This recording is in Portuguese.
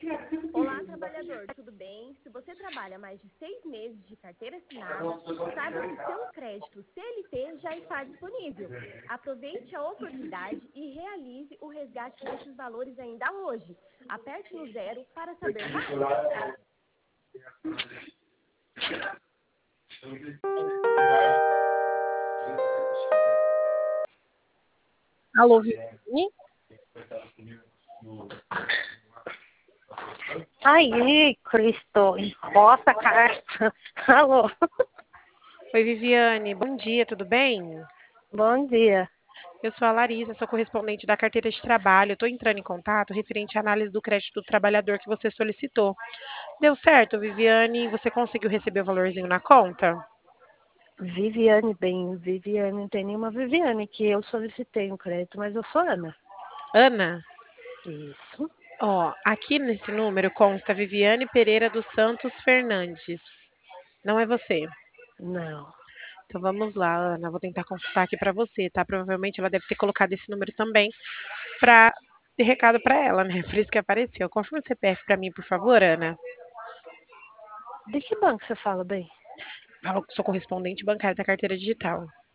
Olá, trabalhador, tudo bem? Se você trabalha mais de 6 meses de carteira assinada, saiba que seu crédito CLT já está disponível. Aproveite a oportunidade e realize o resgate desses valores ainda hoje. Aperte no zero para saber mais. Alô, Viviane? Aí, Cristo, encosta a carta. Alô, Oi, Viviane. Bom dia, tudo bem? bom dia. Eu sou a Larissa, sou correspondente da carteira de trabalho. Estou entrando em contato referente à análise do crédito do trabalhador que você solicitou. Deu certo, Viviane? Você conseguiu receber o valorzinho na conta? Viviane, bem, Viviane, não tem nenhuma Viviane que eu solicitei um crédito, mas eu sou Ana. Ana? Isso? Ó, aqui nesse número consta Viviane Pereira dos Santos Fernandes. Não é você? Não. Então vamos lá, Ana. Vou tentar consultar aqui para você, tá? Provavelmente ela deve ter colocado esse número também para ter recado para ela, né? Por isso que apareceu. Confirma o CPF para mim, por favor, Ana. De que banco você fala, bem? Sou correspondente bancária da carteira digital.